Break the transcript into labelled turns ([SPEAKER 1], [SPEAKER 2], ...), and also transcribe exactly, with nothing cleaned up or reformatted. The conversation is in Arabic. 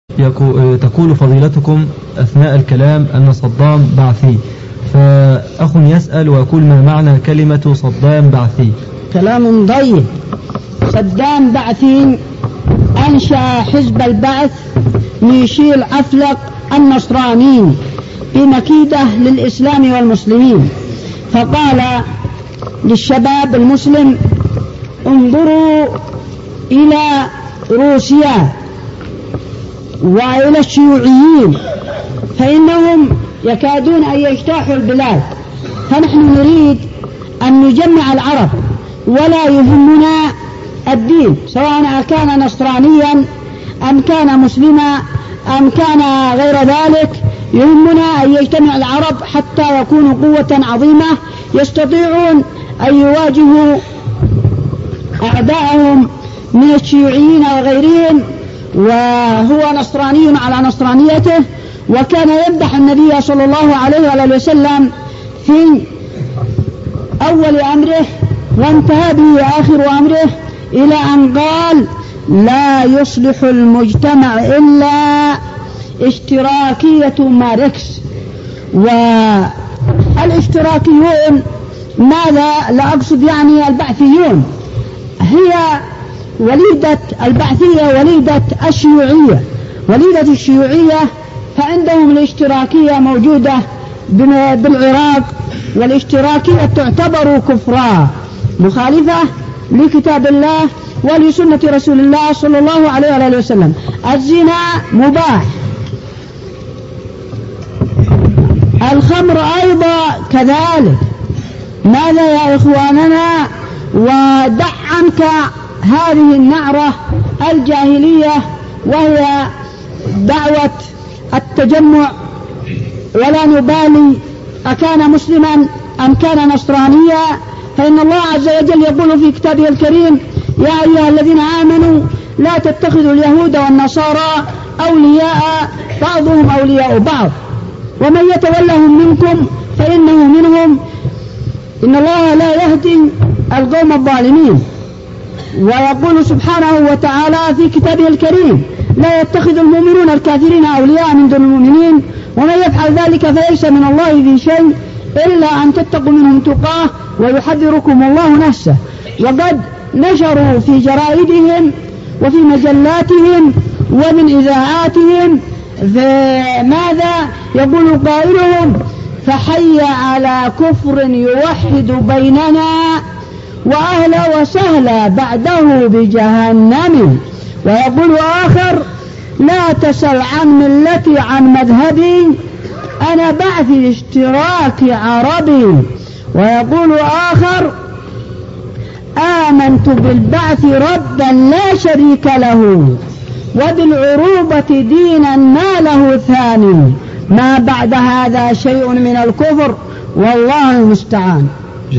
[SPEAKER 1] تقول فضيلتكم أثناء الكلام أن صدام بعثي، فأخ يسأل ويقول ما معنى كلمة صدام بعثي؟
[SPEAKER 2] كلام ضيق. صدام بعثي أنشأ حزب البعث ميشيل عفلق النصراني بمكيدة للإسلام والمسلمين، فقال للشباب المسلم انظروا إلى روسيا وإلى الشيوعيين فإنهم يكادون أن يجتاحوا البلاد، فنحن نريد أن نجمع العرب ولا يهمنا الدين سواء كان نصرانيا أم كان مسلما أم كان غير ذلك، يهمنا أن يجتمع العرب حتى يكونوا قوة عظيمة يستطيعون أن يواجهوا أعداءهم من الشيوعيين وغيرهم، وهو نصراني على نصرانيته. وكان يمدح النبي صلى الله عليه وآله وسلم في أول أمره وانتهى به آخر أمره إلى أن قال لا يصلح المجتمع إلا اشتراكية ماركس. والاشتراكيون ماذا؟ لا أقصد يعني البعثيون، هي وليدة البعثية وليدة الشيوعية. وليدة الشيوعية فعندهم الاشتراكية موجودة بالعراق، والاشتراكية تعتبر كفرا مخالفة لكتاب الله ولسنة رسول الله صلى الله عليه وآله وسلم. الزنا مباح، الخمر أيضا كذلك. ماذا يا إخواننا؟ ودع عنك هذه النعرة الجاهلية وهي دعوة التجمع، ولا نبالي أكان مسلما أم كان نصرانيا، فإن الله عز وجل يقول في كتابه الكريم يا أيها الذين آمنوا لا تتخذوا اليهود والنصارى أولياء بعضهم أولياء بعض ومن يتولهم منكم فإنه منهم إن الله لا يهدي القوم الظالمين. ويقول سبحانه وتعالى في كتابه الكريم لا يتخذ المؤمنون الكافرين أولياء من دون المؤمنين ومن يفعل ذلك فليس من الله في شيء إلا أن تتقوا منهم تقاه ويحذركم الله نفسه. وقد نشروا في جرائدهم وفي مجلاتهم ومن إذاعاتهم فماذا يقول قائلهم فحي على كفر يوحد بيننا وأهلا وسهلا بعده بجهنم. ويقول آخر لا تسل عن ملتي عن مذهبي أنا بعثي اشتراك عربي. ويقول آخر آمنت بالبعث ربا لا شريك له وبالعروبة دينا ما له ثاني. ما بعد هذا شيء من الكفر والله المستعان.